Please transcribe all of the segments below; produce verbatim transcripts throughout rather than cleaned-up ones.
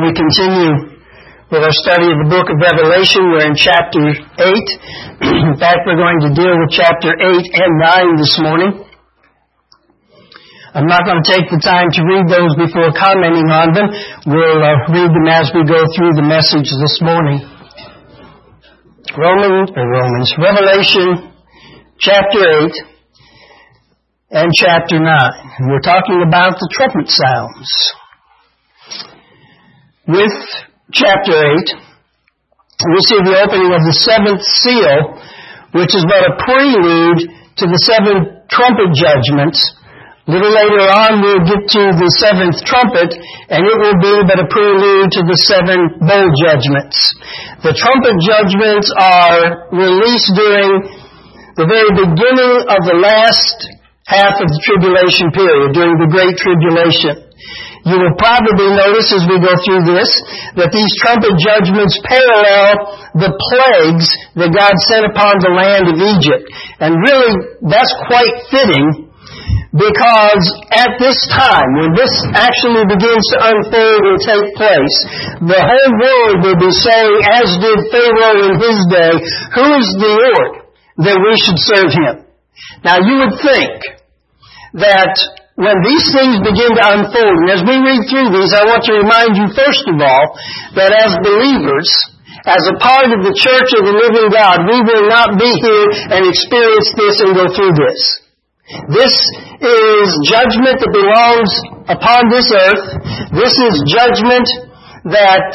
we continue with our study of the book of Revelation. We're in chapter eight. In fact, we're going to deal with chapter eight and nine this morning. I'm not going to take the time to read those before commenting on them. We'll uh, read them as we go through the message this morning. Romans, or Romans, Revelation chapter eight and chapter nine. And we're talking about the trumpet sounds. With chapter eight, we see the opening of the seventh seal, which is but a prelude to the seven trumpet judgments. A little later on, we'll get to the seventh trumpet, and it will be but a prelude to the seven bowl judgments. The trumpet judgments are released during the very beginning of the last half of the tribulation period, during the Great Tribulation. You will probably notice as we go through this that these trumpet judgments parallel the plagues that God sent upon the land of Egypt. And really, that's quite fitting, because at this time, when this actually begins to unfold and take place, the whole world will be saying, as did Pharaoh in his day, "Who is the Lord that we should serve him?" Now, you would think that when these things begin to unfold, and as we read through these, I want to remind you first of all that as believers, as a part of the church of the living God, we will not be here and experience this and go through this. This is judgment that belongs upon this earth. This is judgment that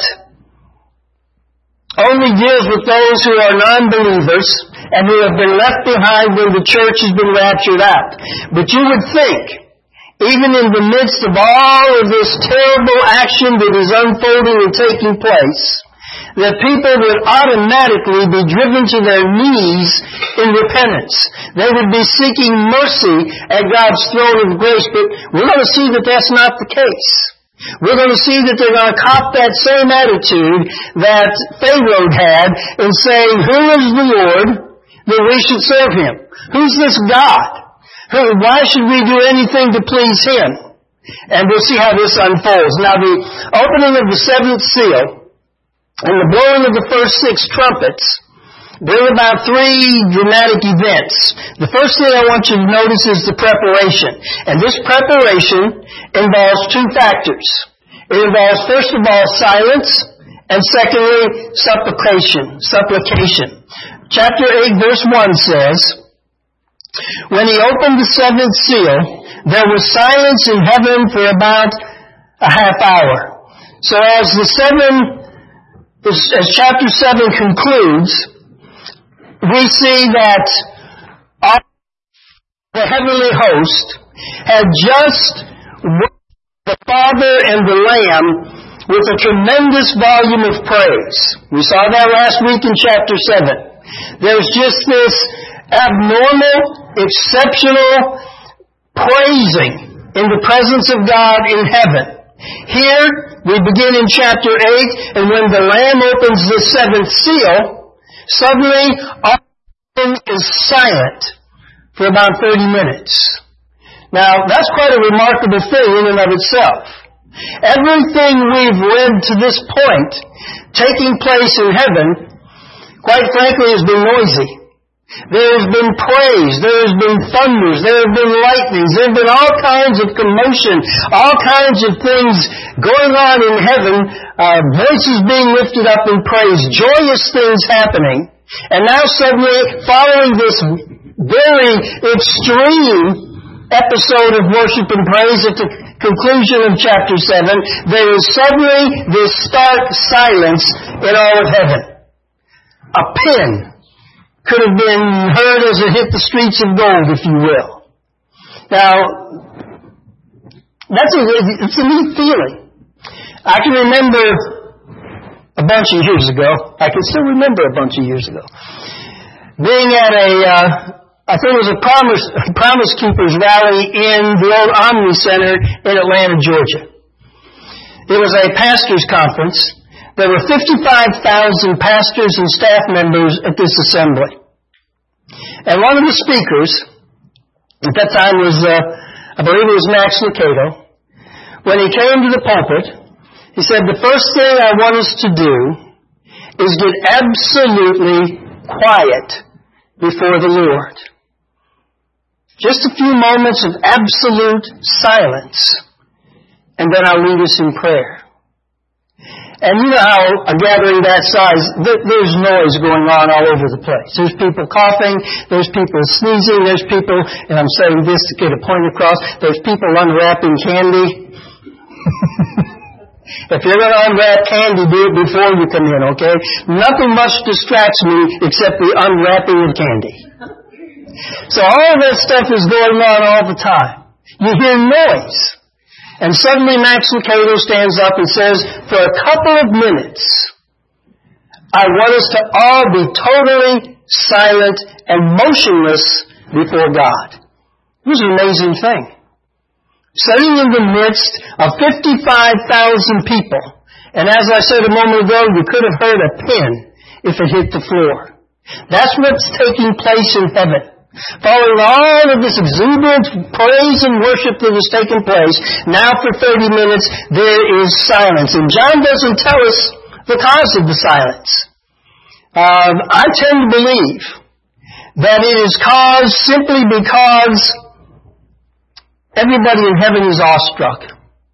only deals with those who are non-believers and who have been left behind when the church has been raptured out. But you would think, even in the midst of all of this terrible action that is unfolding and taking place, that people would automatically be driven to their knees in repentance. They would be seeking mercy at God's throne of grace, but we're going to see that that's not the case. We're going to see that they're going to cop that same attitude that Pharaoh had in saying, "Who is the Lord that we should serve him? Who's this God? Why should we do anything to please him?" And we'll see how this unfolds. Now, the opening of the seventh seal and the blowing of the first six trumpets bring about three dramatic events. The first thing I want you to notice is the preparation. And this preparation involves two factors. It involves, first of all, silence, and secondly, supplication. Supplication. Chapter eight, verse one says, "When he opened the seventh seal, there was silence in heaven for about a half hour." So as the seven, as, as chapter seven concludes, we see that all the heavenly host had just worshiped the Father and the Lamb with a tremendous volume of praise. We saw that last week in chapter seven. There's just this abnormal, exceptional praising in the presence of God in heaven. Here, we begin in chapter eight, and when the Lamb opens the seventh seal, suddenly all is silent for about thirty minutes. Now, that's quite a remarkable thing in and of itself. Everything we've read to this point taking place in heaven, quite frankly, has been noisy. There has been praise, there has been thunders, there have been lightnings, there have been all kinds of commotion, all kinds of things going on in heaven, uh, voices being lifted up in praise, joyous things happening. And now suddenly, following this very extreme episode of worship and praise at the conclusion of chapter seven, there is suddenly this stark silence in all of heaven. A pin could have been heard as it hit the streets of gold, if you will. Now, that's a, it's a neat feeling. I can remember a bunch of years ago, I can still remember a bunch of years ago, being at a, uh, I think it was a Promise, Promise Keepers rally in the old Omni Center in Atlanta, Georgia. It was a pastors' conference. There were fifty-five thousand pastors and staff members at this assembly. And one of the speakers at that time was, uh, I believe it was Max Lucado. When he came to the pulpit, he began to speak, and he began to speak He said, the first thing I want us to do is get absolutely quiet before the Lord. Just a few moments of absolute silence, and then I'll lead us in prayer. And you know how a gathering that size, there's noise going on all over the place. There's people coughing, there's people sneezing, there's people, and I'm saying this to get a point across, there's people unwrapping candy. If you're going to unwrap candy, do it before you come in, okay? Nothing much distracts me except the unwrapping of candy. So all of that stuff is going on all the time. You hear noise. And suddenly Max Lucado stands up and says, for a couple of minutes, I want us to all be totally silent and motionless before God. It was an amazing thing. Sitting in the midst of fifty-five thousand people. And as I said a moment ago, you could have heard a pin if it hit the floor. That's what's taking place in heaven. Following all of this exuberant praise and worship that has taken place, now for thirty minutes there is silence. And John doesn't tell us the cause of the silence. Um, I tend to believe that it is caused simply because everybody in heaven is awestruck.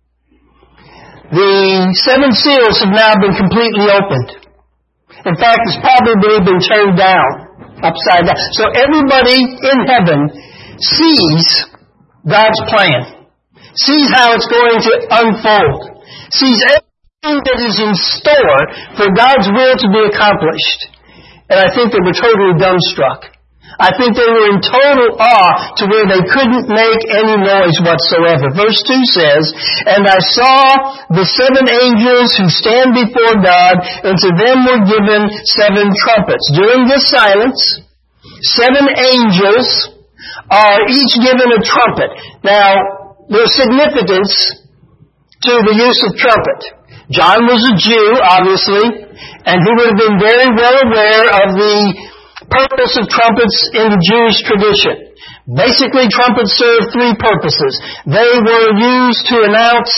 The seven seals have now been completely opened. In fact, it's probably been turned down, upside down. So everybody in heaven sees God's plan, sees how it's going to unfold, sees everything that is in store for God's will to be accomplished. And I think they were totally dumbstruck. I think they were in total awe to where they couldn't make any noise whatsoever. Verse two says, and I saw the seven angels who stand before God, and to them were given seven trumpets. During this silence, seven angels are each given a trumpet. Now, there's significance to the use of trumpet. John was a Jew, obviously, and he would have been very well aware of the purpose of trumpets in the Jewish tradition. Basically, trumpets serve three purposes. They were used to announce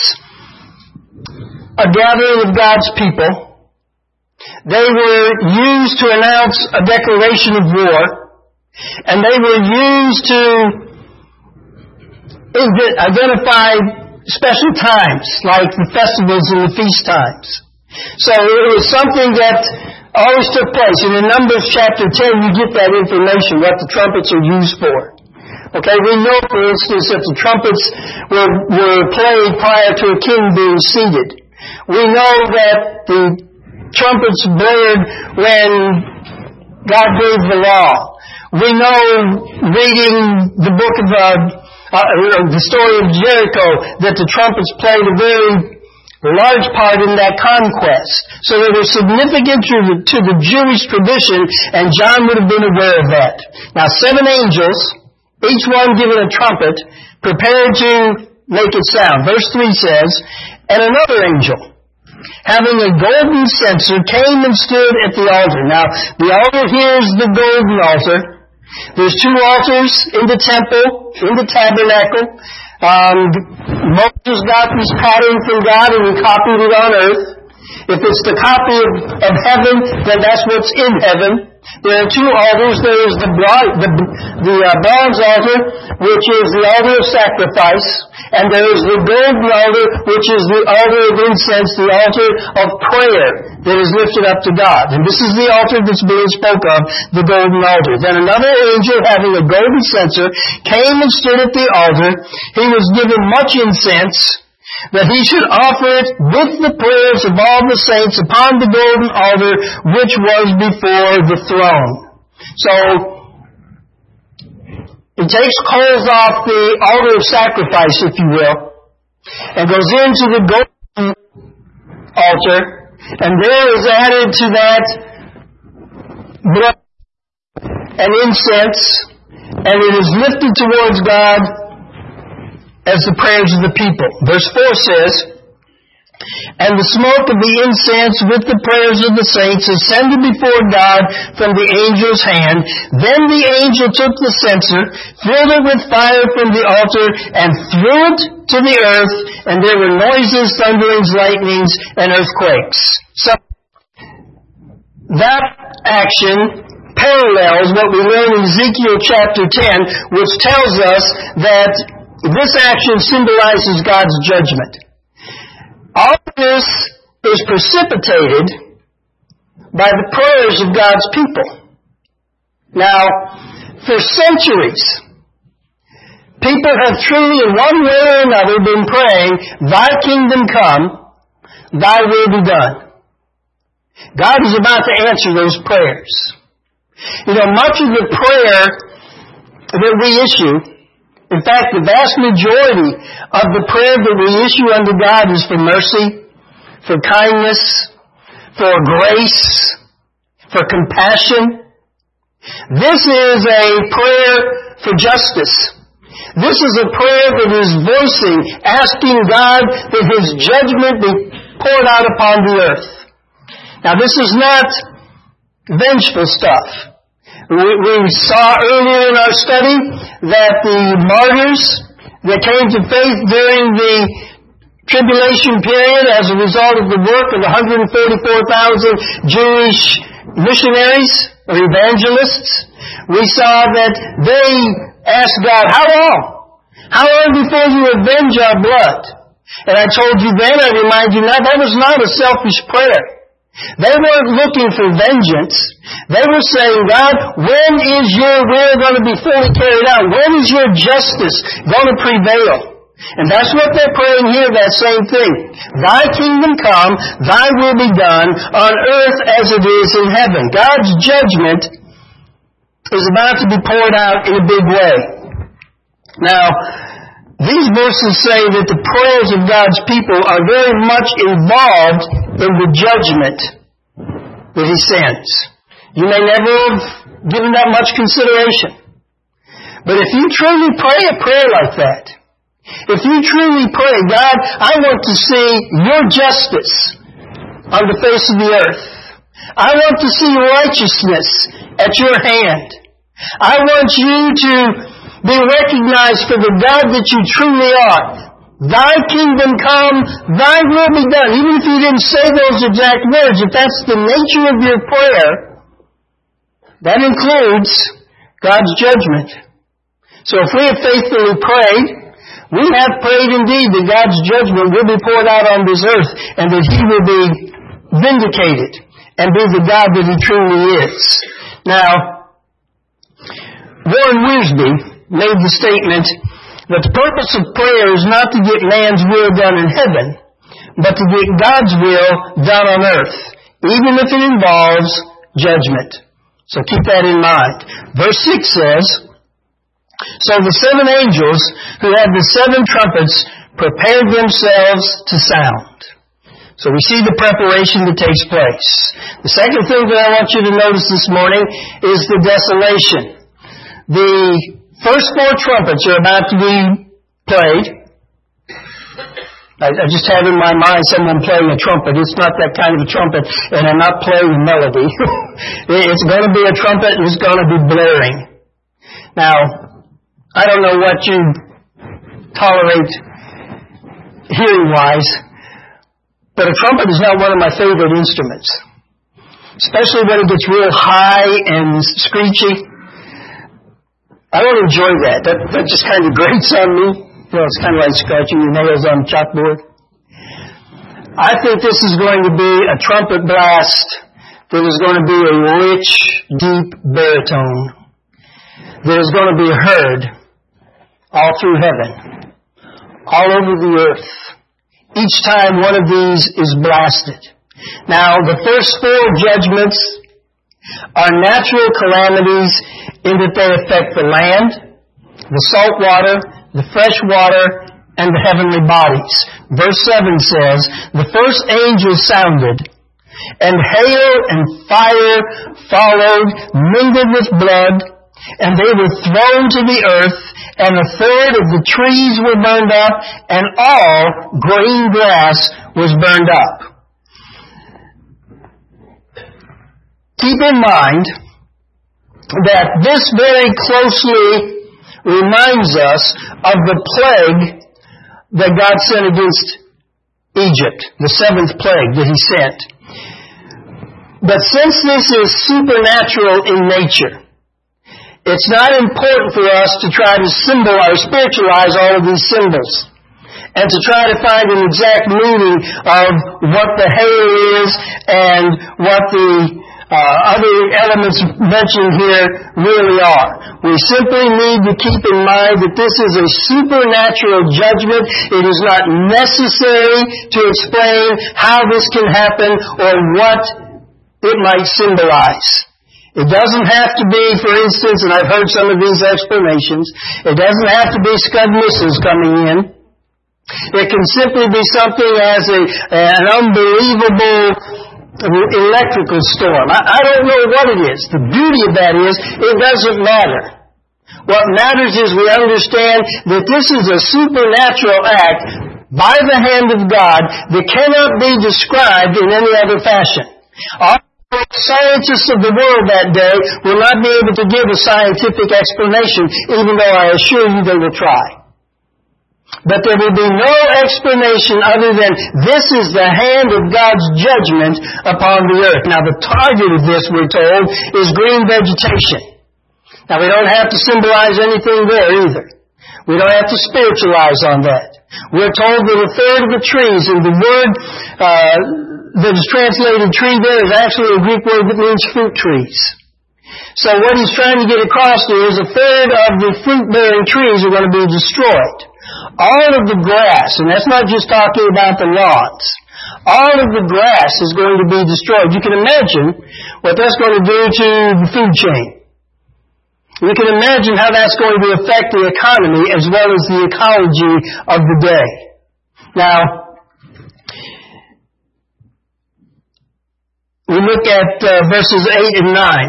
a gathering of God's people. They were used to announce a declaration of war. And they were used to identify special times, like the festivals and the feast times. So it was something that always took place. And in Numbers chapter ten, you get that information, what the trumpets are used for. Okay, we know, for instance, that the trumpets were, were played prior to a king being seated. We know that the trumpets blared when God gave the law. We know, reading the book of uh, uh, the story of Jericho, that the trumpets played a very large part in that conquest. So they were significant to the, to the Jewish tradition, and John would have been aware of that. Now, seven angels, each one given a trumpet, prepared to make it sound. Verse three says, and another angel, having a golden censer, came and stood at the altar. Now, the altar here is the golden altar. There's two altars in the temple, in the tabernacle. Um, Moses got this pattern from God and he copied it on earth. If it's the copy of, of heaven, then that's what's in heaven. There are two altars. There is the, the, the uh, bronze altar, which is the altar of sacrifice, and there is the golden altar, which is the altar of incense, the altar of prayer that is lifted up to God. And this is the altar that's being spoke of, the golden altar. Then another angel, having a golden censer, came and stood at the altar. He was given much incense, that he should offer it with the prayers of all the saints upon the golden altar which was before the throne. So, he takes coals off the altar of sacrifice, if you will, and goes into the golden altar, and there is added to that blood and incense, and it is lifted towards God as the prayers of the people. Verse four says, And the smoke of the incense with the prayers of the saints ascended before God from the angel's hand. Then the angel took the censer, filled it with fire from the altar, and threw it to the earth, and there were noises, thunderings, lightnings, and earthquakes. So that action parallels what we learn in Ezekiel chapter ten, which tells us that this action symbolizes God's judgment. All of this is precipitated by the prayers of God's people. Now, for centuries, people have truly, in one way or another, been praying, Thy kingdom come, Thy will be done. God is about to answer those prayers. You know, much of the prayer that we issue, in fact, the vast majority of the prayer that we issue unto God is for mercy, for kindness, for grace, for compassion. This is a prayer for justice. This is a prayer that is voicing, asking God that His judgment be poured out upon the earth. Now, this is not vengeful stuff. We, we saw earlier in our study that the martyrs that came to faith during the tribulation period as a result of the work of one hundred forty-four thousand Jewish missionaries or evangelists, we saw that they asked God, how long? How long before you avenge our blood? And I told you then, I remind you now, that was not a selfish prayer. They weren't looking for vengeance. They were saying, God, when is your will going to be fully carried out? When is your justice going to prevail? And that's what they're praying here, that same thing. Thy kingdom come, Thy will be done on earth as it is in heaven. God's judgment is about to be poured out in a big way. Now, these verses say that the prayers of God's people are very much involved in the judgment that He sends. You may never have given that much consideration. But if you truly pray a prayer like that, if you truly pray, God, I want to see your justice on the face of the earth. I want to see righteousness at your hand. I want you to be recognized for the God that you truly are. Thy kingdom come, Thy will be done. Even if you didn't say those exact words, if that's the nature of your prayer, that includes God's judgment. So if we have faithfully prayed, we have prayed indeed that God's judgment will be poured out on this earth and that He will be vindicated and be the God that He truly is. Now, Warren Wiersbe made the statement that the purpose of prayer is not to get man's will done in heaven, but to get God's will done on earth, even if it involves judgment. So keep that in mind. Verse six says, So the seven angels who had the seven trumpets prepared themselves to sound. So we see the preparation that takes place. The second thing that I want you to notice this morning is the desolation. The first four trumpets are about to be played. I, I just have in my mind someone playing a trumpet. It's not that kind of a trumpet, and I'm not playing a melody. It's going to be a trumpet, and it's going to be blaring. Now, I don't know what you tolerate hearing-wise, but a trumpet is not one of my favorite instruments, especially when it gets real high and screechy. I don't enjoy that. That, that just kind of grates on me. You know, it's kind of like scratching your nails on a chalkboard. I think this is going to be a trumpet blast that is going to be a rich, deep baritone that is going to be heard all through heaven, all over the earth, each time one of these is blasted. Now, the first four judgments are natural calamities in that they affect the land, the salt water, the fresh water, and the heavenly bodies. Verse seven says, The first angel sounded, and hail and fire followed, mingled with blood, and they were thrown to the earth, and a third of the trees were burned up, and all green grass was burned up. Keep in mind that this very closely reminds us of the plague that God sent against Egypt, the seventh plague that He sent. But since this is supernatural in nature, it's not important for us to try to symbolize, spiritualize all of these symbols, and to try to find an exact meaning of what the hail is and what the uh, other elements mentioned here really are. We simply need to keep in mind that this is a supernatural judgment. It is not necessary to explain how this can happen or what it might symbolize. It doesn't have to be, for instance, and I've heard some of these explanations, it doesn't have to be Scud missiles coming in. It can simply be something as a, an unbelievable electrical storm. I, I don't know what it is. The beauty of that is, it doesn't matter. What matters is we understand that this is a supernatural act by the hand of God that cannot be described in any other fashion. Our scientists of the world that day will not be able to give a scientific explanation, even though I assure you they will try. But there will be no explanation other than this is the hand of God's judgment upon the earth. Now the target of this, we're told, is green vegetation. Now we don't have to symbolize anything there either. We don't have to spiritualize on that. We're told that a third of the trees, and the word uh, that is translated tree there is actually a Greek word that means fruit trees. So what he's trying to get across here is a third of the fruit-bearing trees are going to be destroyed. All of the grass, and that's not just talking about the lawns, all of the grass is going to be destroyed. You can imagine what that's going to do to the food chain. You can imagine how that's going to affect the economy as well as the ecology of the day. Now, we look at uh, verses eight and nine.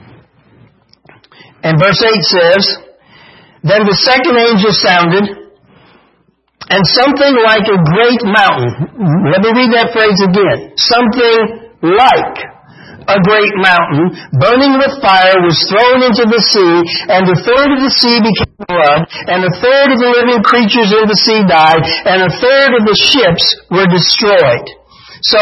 And verse eight says, "Then the second angel sounded, and something like a great mountain," let me read that phrase again, "something like a great mountain, burning with fire, was thrown into the sea, and a third of the sea became blood, and a third of the living creatures in the sea died, and a third of the ships were destroyed." So,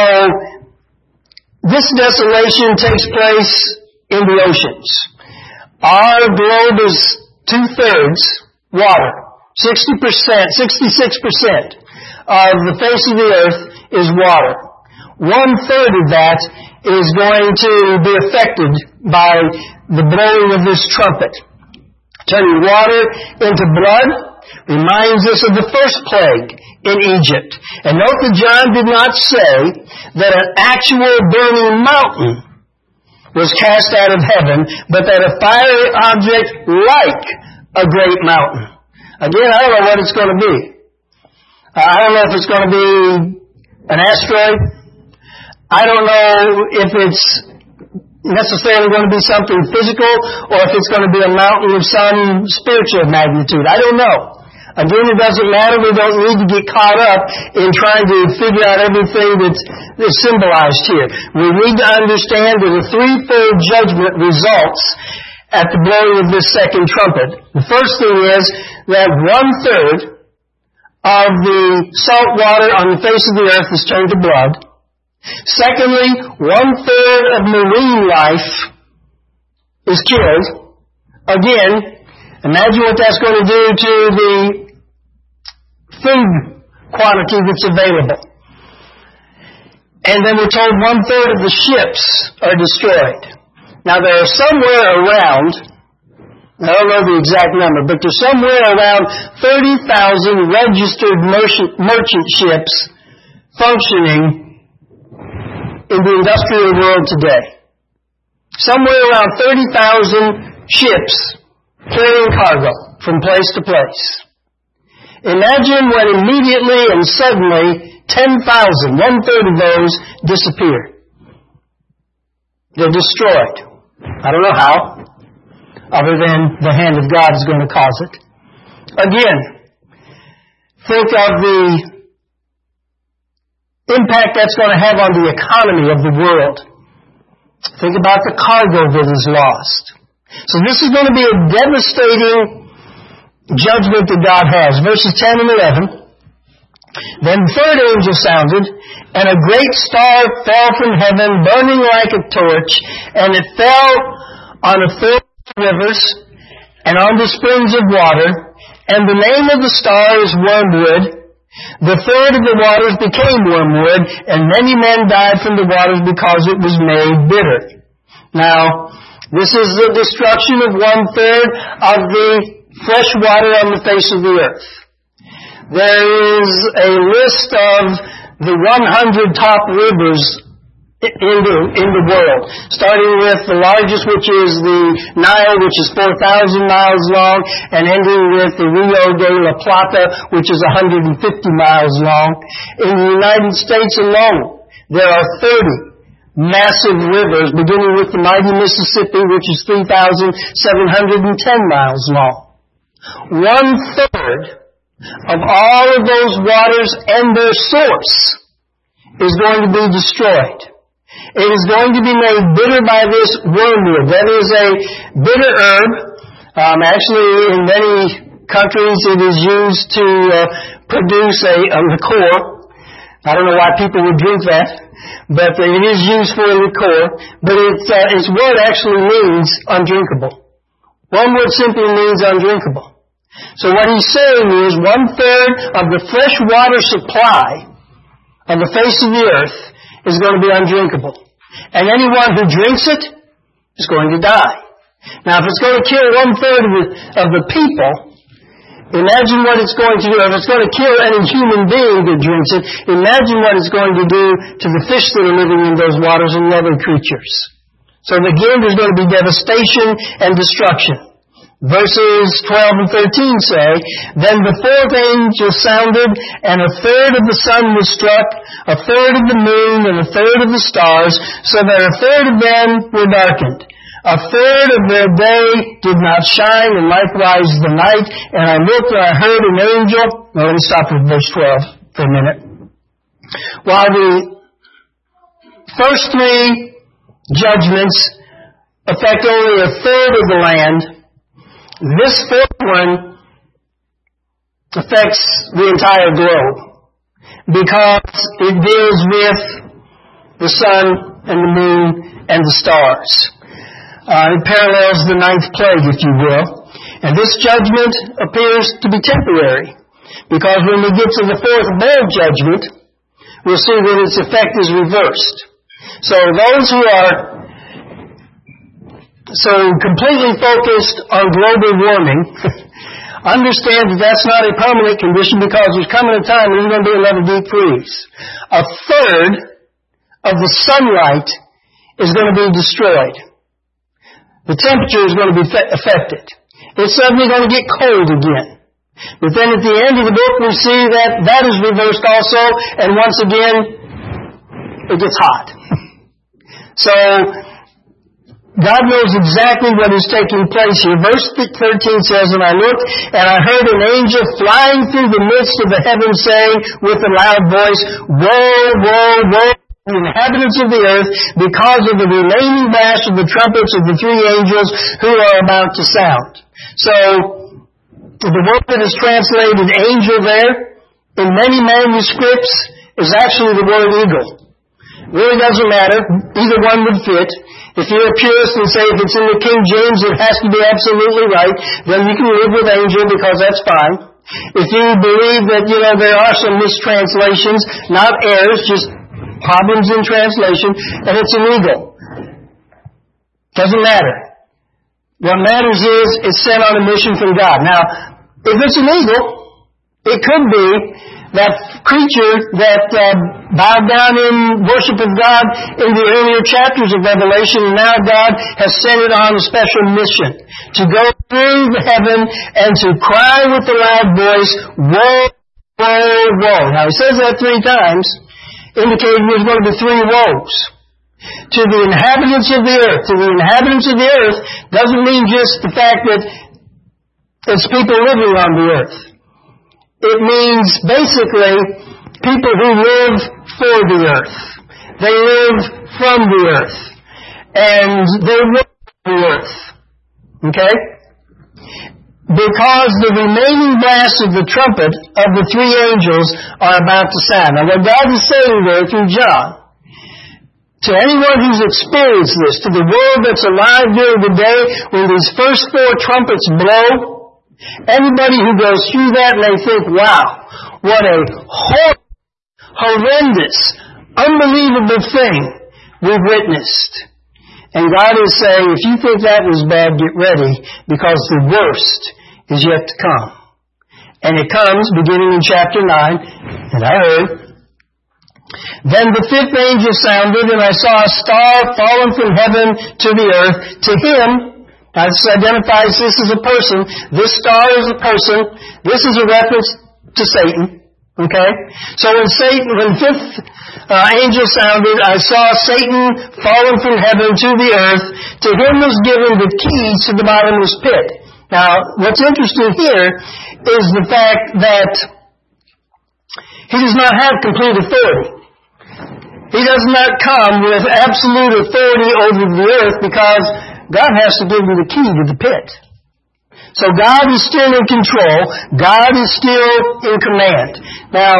this desolation takes place in the oceans. Our globe is two-thirds water. sixty percent, sixty-six percent of the face of the earth is water. One-third of that is going to be affected by the blowing of this trumpet. Turning water into blood reminds us of the first plague in Egypt. And note that John did not say that an actual burning mountain was cast out of heaven, but that a fiery object like a great mountain. Again, I don't know what it's going to be. I don't know if it's going to be an asteroid. I don't know if it's necessarily going to be something physical or if it's going to be a mountain of some spiritual magnitude. I don't know. Again, it doesn't matter. We don't need to get caught up in trying to figure out everything that's, that's symbolized here. We need to understand that a threefold judgment results at the blowing of this second trumpet. The first thing is that one-third of the salt water on the face of the earth is turned to blood. Secondly, one-third of marine life is killed. Again, imagine what that's going to do to the food quantity that's available. And then we're told one-third of the ships are destroyed. Now, there are somewhere around, I don't know the exact number, but there's somewhere around thirty thousand registered merchant, merchant ships functioning in the industrial world today. Somewhere around thirty thousand ships carrying cargo from place to place. Imagine when immediately and suddenly ten thousand, one-third of those disappear. They're destroyed. I don't know how. other than the hand of God is going to cause it. Again, think of the impact that's going to have on the economy of the world. Think about the cargo that is lost. So this is going to be a devastating judgment that God has. Verses ten and eleven. Then the third angel sounded, and a great star fell from heaven, burning like a torch, and it fell on a third of the rivers, and on the springs of water, and the name of the star is Wormwood. The third of the waters became wormwood, and many men died from the waters because it was made bitter. Now, this is the destruction of one-third of the fresh water on the face of the earth. There is a list of the one hundred top rivers in the, in the world, starting with the largest, which is the Nile, which is four thousand miles long, and ending with the Rio de la Plata, which is one hundred fifty miles long. In the United States alone, there are thirty massive rivers, beginning with the mighty Mississippi, which is three thousand seven hundred ten miles long. One-third of all of those waters and their source is going to be destroyed. It is going to be made bitter by this wormwood. That is a bitter herb. Um, actually, in many countries, it is used to uh, produce a, a liqueur. I don't know why people would drink that, but it is used for a liqueur. But it, uh, its word actually means undrinkable. Wormwood simply means undrinkable. So what he's saying is one-third of the fresh water supply on the face of the earth is going to be undrinkable. And anyone who drinks it is going to die. Now, if it's going to kill one-third of the, of the people, imagine what it's going to do. If it's going to kill any human being that drinks it, imagine what it's going to do to the fish that are living in those waters and the other creatures. So again, there's going to be devastation and destruction. Verses twelve and thirteen say, Then the fourth angel sounded, and a third of the sun was struck, a third of the moon, and a third of the stars, so that a third of them were darkened. A third of their day did not shine, and likewise the night. And I looked and I heard an angel. Now let me stop with verse twelve for a minute. While the first three judgments affect only a third of the land, this fourth one affects the entire globe because it deals with the sun and the moon and the stars. Uh, it parallels the ninth plague, if you will. And this judgment appears to be temporary because when we get to the fourth bowl judgment, we'll see that its effect is reversed. So those who are So completely focused on global warming, understand that that's not a permanent condition because there's coming a time when there's going to be another deep freeze. A third of the sunlight is going to be destroyed. The temperature is going to be affected. It's suddenly going to get cold again. But then at the end of the book we see that that is reversed also, and once again it gets hot. So God knows exactly what is taking place here. Verse thirteen says, And I looked, and I heard an angel flying through the midst of the heavens, saying with a loud voice, Woe, woe, woe, the inhabitants of the earth, because of the remaining blast of the trumpets of the three angels who are about to sound. So, the word that is translated angel there, in many manuscripts, is actually the word eagle. It really doesn't matter. Either one would fit. If you're a purist and say if it's in the King James it has to be absolutely right, then you can live with angel because that's fine. If you believe that, you know, there are some mistranslations, not errors, just problems in translation, and it's an eagle. Doesn't matter. What matters is it's sent on a mission from God. Now, if it's an eagle, it could be that creature that uh, bowed down in worship of God in the earlier chapters of Revelation, and now God has sent it on a special mission to go through the heaven and to cry with a loud voice, Woe, woe, woe. Now he says that three times, indicating there's going to be three woes. To the inhabitants of the earth. To the inhabitants of the earth doesn't mean just the fact that it's people living on the earth. It means basically people who live for the earth. They live from the earth. And they work for the earth. Okay? Because the remaining blasts of the trumpet of the three angels are about to sound. Now what God is saying there through John, to anyone who's experienced this, to the world that's alive during the day when these first four trumpets blow, anybody who goes through that may think, wow, what a horrible, horrendous, unbelievable thing we've witnessed. And God is saying, if you think that was bad, get ready, because the worst is yet to come. And it comes beginning in chapter nine, and I heard, then the fifth angel sounded, and I saw a star fallen from heaven to the earth. To him, now this identifies this as a person. This star is a person. This is a reference to Satan. Okay? So when Satan, when the fifth uh, angel sounded, I saw Satan fallen from heaven to the earth. To him was given the keys to the bottomless pit. Now, what's interesting here is the fact that he does not have complete authority. He does not come with absolute authority over the earth because God has to give you the key to the pit. So God is still in control. God is still in command. Now,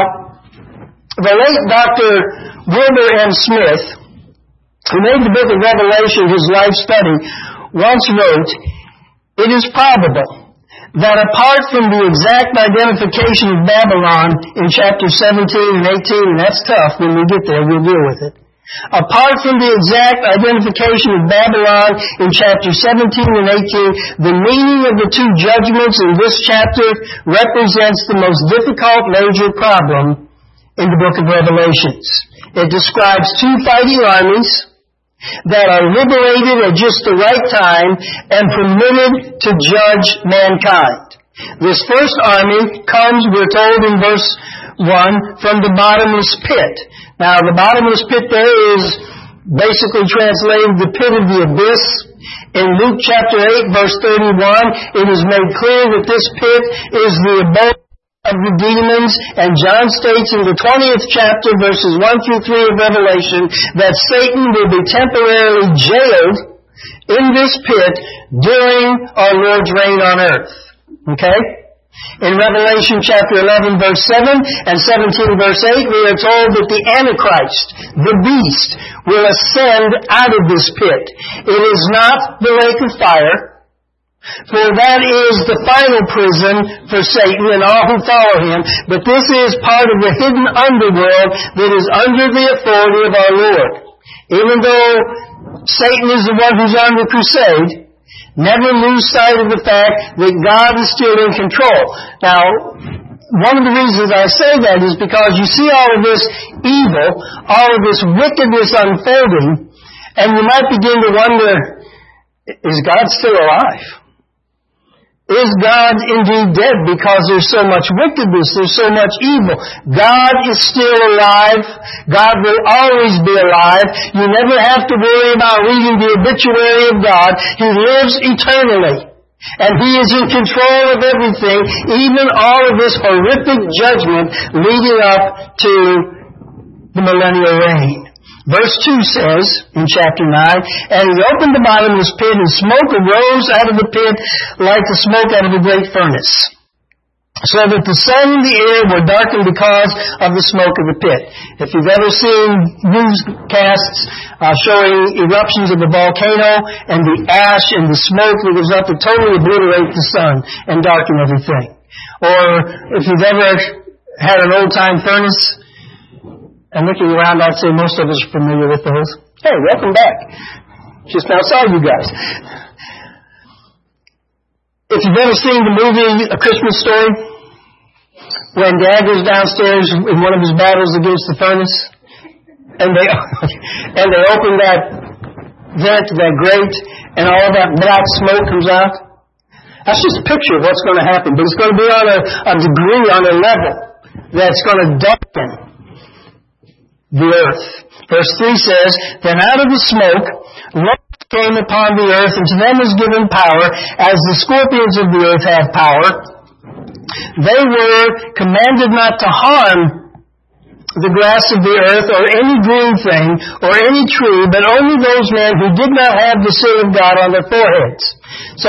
the late Doctor Wilbur M. Smith, who made the book of Revelation his life study, once wrote, it is probable that apart from the exact identification of Babylon in chapter seventeen and eighteen, and that's tough when we get there, we'll deal with it. Apart from the exact identification of Babylon in chapter seventeen and eighteen, the meaning of the two judgments in this chapter represents the most difficult major problem in the book of Revelations. It describes two fighting armies that are liberated at just the right time and permitted to judge mankind. This first army comes, we're told in verse one, from the bottomless pit. Now, the bottomless pit there is basically translated the pit of the abyss. In Luke chapter eight, verse thirty-one, it is made clear that this pit is the abode of the demons, and John states in the twentieth chapter, verses one through three of Revelation, that Satan will be temporarily jailed in this pit during our Lord's reign on earth. Okay? In Revelation chapter eleven, verse seven, and seventeen, verse eight, we are told that the Antichrist, the beast, will ascend out of this pit. It is not the lake of fire, for that is the final prison for Satan and all who follow him. But this is part of the hidden underworld that is under the authority of our Lord. Even though Satan is the one who's on the crusade, never lose sight of the fact that God is still in control. Now, one of the reasons I say that is because you see all of this evil, all of this wickedness unfolding, and you might begin to wonder, is God still alive? Is God indeed dead because there's so much wickedness, there's so much evil? God is still alive. God will always be alive. You never have to worry about reading the obituary of God. He lives eternally. And He is in control of everything, even all of this horrific judgment leading up to the millennial reign. Verse two says, in chapter nine, and he opened the bottomless pit, and smoke arose out of the pit like the smoke out of a great furnace, so that the sun and the air were darkened because of the smoke of the pit. If you've ever seen newscasts uh, showing eruptions of the volcano and the ash and the smoke that goes up, it totally obliterates the sun and darken everything. Or if you've ever had an old-time furnace, and looking around, I'd say most of us are familiar with those. Hey, welcome back. Just now saw you guys. If you've ever seen the movie A Christmas Story, when Dad goes downstairs in one of his battles against the furnace, and they and they open that vent, that grate, and all that black smoke comes out, that's just a picture of what's going to happen. But it's going to be on a, a degree, on a level that's going to darken the earth. Verse three says, Then out of the smoke locusts came upon the earth, and to them was given power, as the scorpions of the earth have power. They were commanded not to harm the grass of the earth, or any green thing, or any tree, but only those men who did not have the seal of God on their foreheads. So,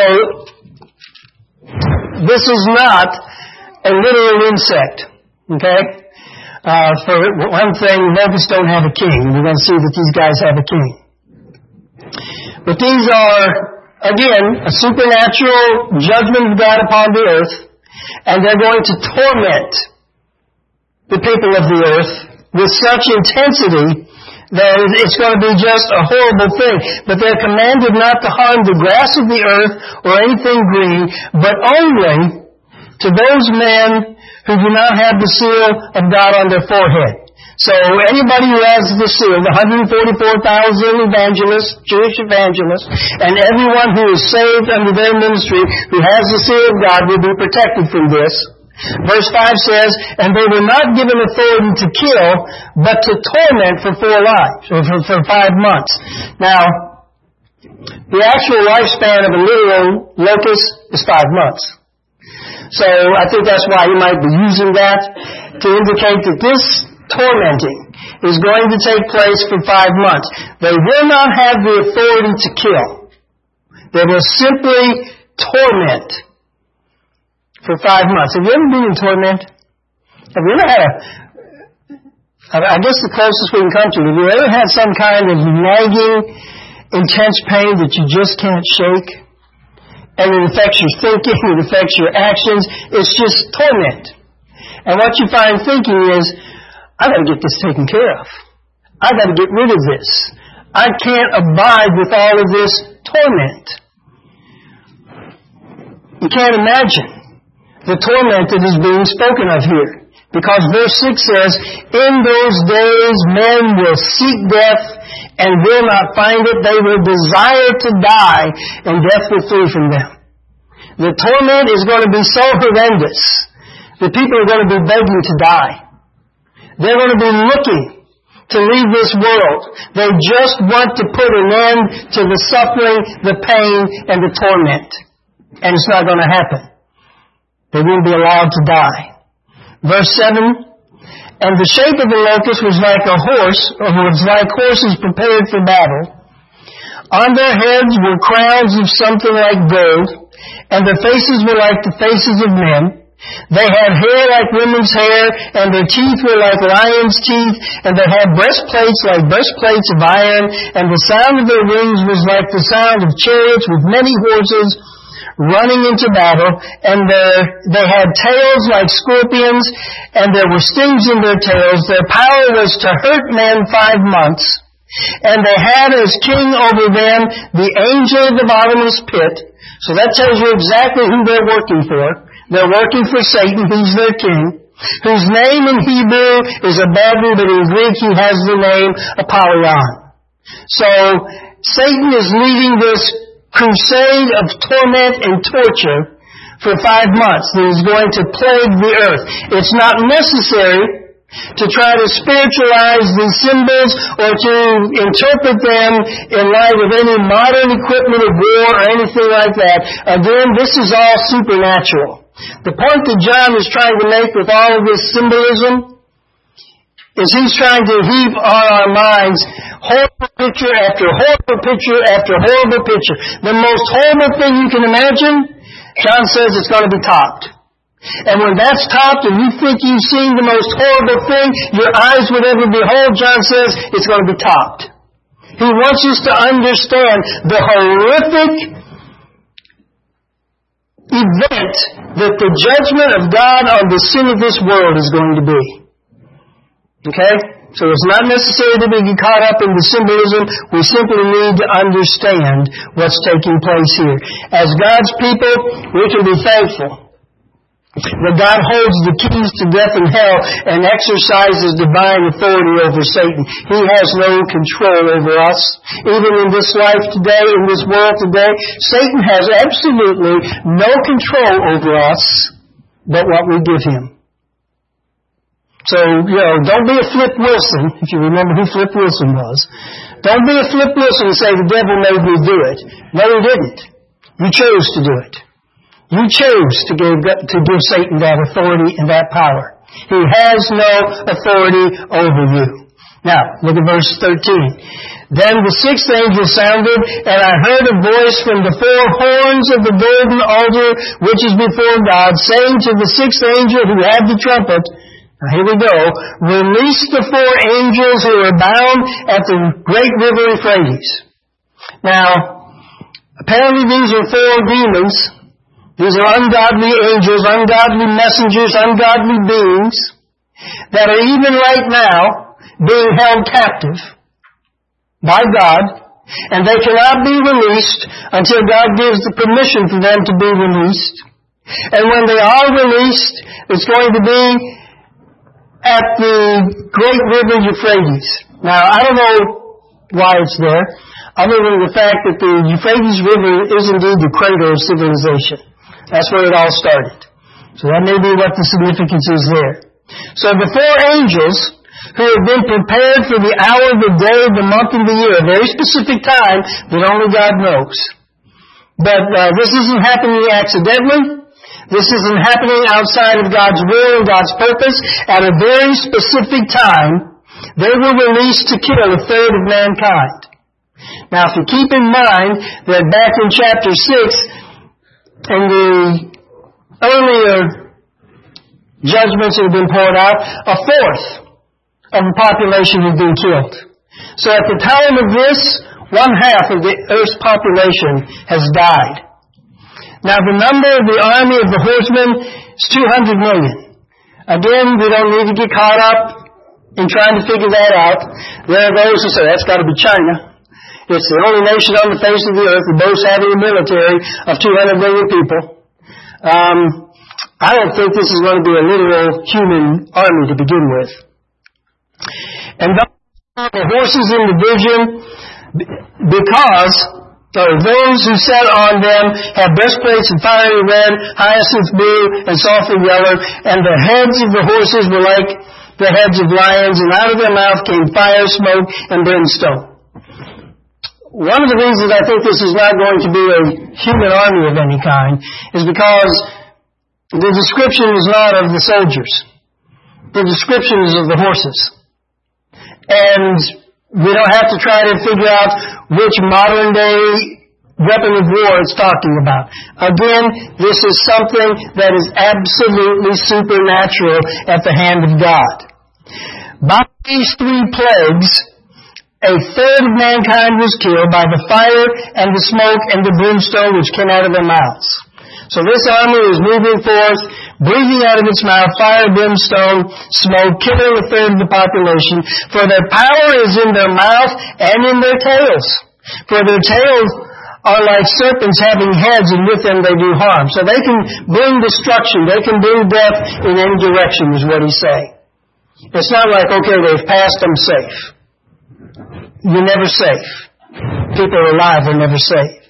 this is not a literal insect, okay? Uh, for one thing, locusts don't have a king. We're going to see that these guys have a king. But these are, again, a supernatural judgment of God upon the earth, and they're going to torment the people of the earth with such intensity that it's going to be just a horrible thing. But they're commanded not to harm the grass of the earth or anything green, but only to those men who do not have the seal of God on their forehead. So anybody who has the seal, the one hundred forty-four thousand evangelists, Jewish evangelists, and everyone who is saved under their ministry who has the seal of God will be protected from this. Verse five says, And they were not given authority to kill, but to torment for four lives, or for, for five months. Now, the actual lifespan of a literal locust is five months. So I think that's why he might be using that to indicate that this tormenting is going to take place for five months. They will not have the authority to kill. They will simply torment for five months. Have you ever been in torment? Have you ever had a, I guess the closest we can come to, have you ever had some kind of nagging, intense pain that you just can't shake? And it affects your thinking, it affects your actions. It's just torment. And what you find thinking is, I gotta get this taken care of. I gotta get rid of this. I can't abide with all of this torment. You can't imagine the torment that is being spoken of here. Because verse six says, In those days men will seek death and will not find it. They will desire to die, and death will flee from them. The torment is going to be so horrendous that people are going to be begging to die. They're going to be looking to leave this world. They just want to put an end to the suffering, the pain, and the torment. And it's not going to happen. They won't be allowed to die. Verse seven, And the shape of the locust was like a horse, or was like horses prepared for battle. On their heads were crowns of something like gold, and their faces were like the faces of men. They had hair like women's hair, and their teeth were like lions' teeth, and they had breastplates like breastplates of iron, and the sound of their wings was like the sound of chariots with many horses running into battle, and they had tails like scorpions, and there were stings in their tails. Their power was to hurt men five months, and they had as king over them the angel of the bottomless pit. So that tells you exactly who they're working for. They're working for Satan, who's their king, whose name in Hebrew is Abaddon, but in Greek he has the name Apollyon. So Satan is leading this crusade of torment and torture for five months that is going to plague the earth. It's not necessary to try to spiritualize these symbols or to interpret them in light of any modern equipment of war or anything like that. Again, this is all supernatural. The point that John is trying to make with all of this symbolism is he's trying to heap on our minds horrible picture after horrible picture after horrible picture. The most horrible thing you can imagine, John says it's going to be topped. And when that's topped and you think you've seen the most horrible thing your eyes would ever behold, John says it's going to be topped. He wants us to understand the horrific event that the judgment of God on the sin of this world is going to be. Okay? So it's not necessary to be caught up in the symbolism. We simply need to understand what's taking place here. As God's people, we can be thankful that God holds the keys to death and hell and exercises divine authority over Satan. He has no control over us. Even in this life today, in this world today, Satan has absolutely no control over us but what we give him. So, you know, don't be a Flip Wilson, if you remember who Flip Wilson was. Don't be a Flip Wilson and say the devil made me do it. No, he didn't. You chose to do it. You chose to give, to give Satan that authority and that power. He has no authority over you. Now, look at verse thirteen. Then the sixth angel sounded, and I heard a voice from the four horns of the golden altar which is before God, saying to the sixth angel who had the trumpet, now here we go, release the four angels who are bound at the great river Euphrates. Now, apparently these are four demons. These are ungodly angels, ungodly messengers, ungodly beings that are even right now being held captive by God, and they cannot be released until God gives the permission for them to be released. And when they are released, it's going to be at the great river Euphrates. Now, I don't know why it's there, other than the fact that the Euphrates River is indeed the cradle of civilization. That's where it all started. So that may be what the significance is there. So the four angels who have been prepared for the hour, the day, the month, and the year, a very specific time that only God knows. But uh, this isn't happening accidentally. This isn't happening outside of God's will and God's purpose. At a very specific time, they were released to kill a third of mankind. Now, if you keep in mind that back in chapter six, in the earlier judgments that have been poured out, a fourth of the population had been killed. So at the time of this, one half of the earth's population has died. Now the number of the army of the horsemen is two hundred million. Again, we don't need to get caught up in trying to figure that out. There are those who say, that's got to be China. It's the only nation on the face of the earth that boasts having a military of two hundred million people. Um, I don't think this is going to be a literal human army to begin with. And the horses in the vision, because or those who sat on them have breastplates of fiery red, hyacinth blue, and sulfur yellow, and the heads of the horses were like the heads of lions, and out of their mouth came fire, smoke, and brimstone. One of the reasons I think this is not going to be a human army of any kind is because the description is not of the soldiers. The description is of the horses. And we don't have to try to figure out which modern day weapon of war it's talking about. Again, this is something that is absolutely supernatural at the hand of God. By these three plagues, a third of mankind was killed by the fire and the smoke and the brimstone which came out of their mouths. So this army is moving forth, breathing out of its mouth fire, brimstone, smoke, killing a third of the population. For their power is in their mouth and in their tails. For their tails are like serpents having heads, and with them they do harm. So they can bring destruction, they can bring death in any direction, is what he's saying. It's not like, okay, they've passed, I'm safe. You're never safe. People alive are never safe.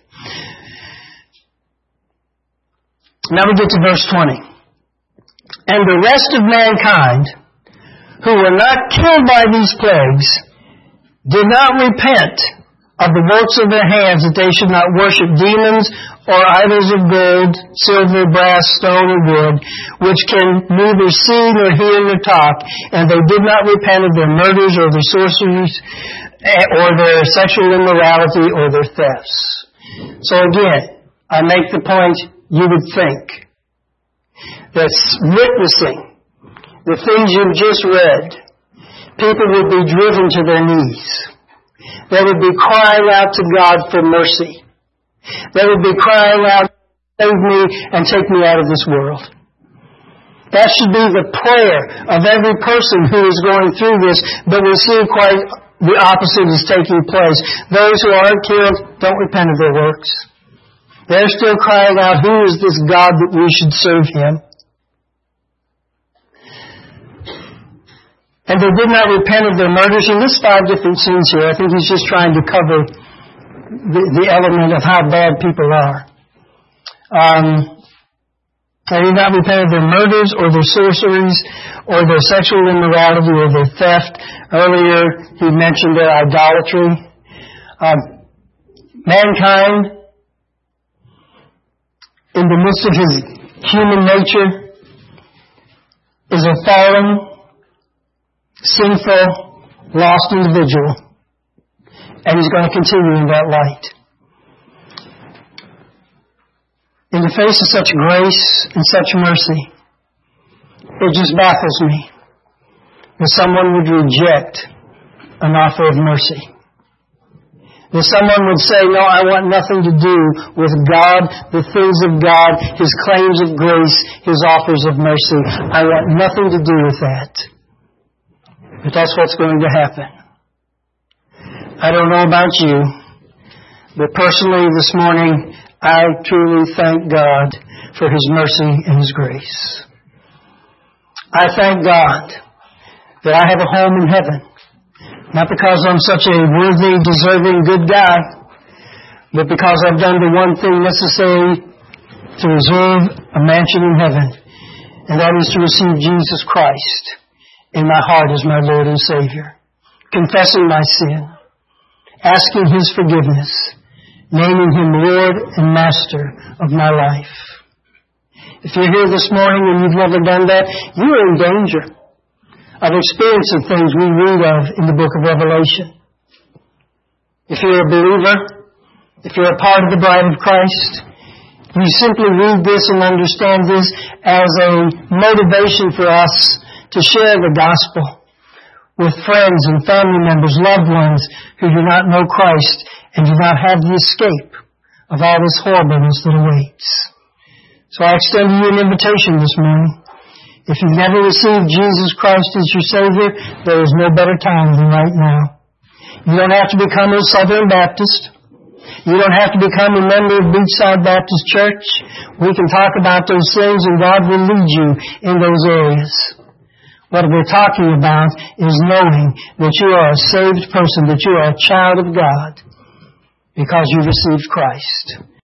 Now we get to verse twenty. And the rest of mankind, who were not killed by these plagues, did not repent of the works of their hands, that they should not worship demons or idols of gold, silver, brass, stone, or wood, which can neither see nor hear nor talk, and they did not repent of their murders or their sorceries, or their sexual immorality, or their thefts. So again, I make the point, you would think that witnessing the things you've just read, people would be driven to their knees. They would be crying out to God for mercy. They would be crying out, save me and take me out of this world. That should be the prayer of every person who is going through this, but we see quite the opposite is taking place. Those who aren't killed don't repent of their works. They're still crying out, who is this God that we should serve Him? And they did not repent of their murders. He lists five different sins here. I think he's just trying to cover the, the element of how bad people are. Um, They did not repent of their murders or their sorceries or their sexual immorality or their theft. Earlier, he mentioned their idolatry. Uh, mankind, in the midst of his human nature, is a fallen, sinful, lost individual. And he's going to continue in that light. In the face of such grace and such mercy, it just baffles me that someone would reject an offer of mercy. That someone would say, no, I want nothing to do with God, the things of God, His claims of grace, His offers of mercy. I want nothing to do with that. But that's what's going to happen. I don't know about you, but personally this morning, I truly thank God for His mercy and His grace. I thank God that I have a home in heaven. Not because I'm such a worthy, deserving, good guy, but because I've done the one thing necessary to reserve a mansion in heaven, and that is to receive Jesus Christ in my heart as my Lord and Savior, confessing my sin, asking His forgiveness, naming Him Lord and Master of my life. If you're here this morning and you've never done that, you are in danger of experiencing things we read of in the book of Revelation. If you're a believer, if you're a part of the bride of Christ, you simply read this and understand this as a motivation for us to share the gospel with friends and family members, loved ones who do not know Christ and do not have the escape of all this horribleness that awaits. So I extend to you an invitation this morning. If you've never received Jesus Christ as your Savior, there is no better time than right now. You don't have to become a Southern Baptist. You don't have to become a member of Beachside Baptist Church. We can talk about those things and God will lead you in those areas. What we're talking about is knowing that you are a saved person, that you are a child of God because you received Christ.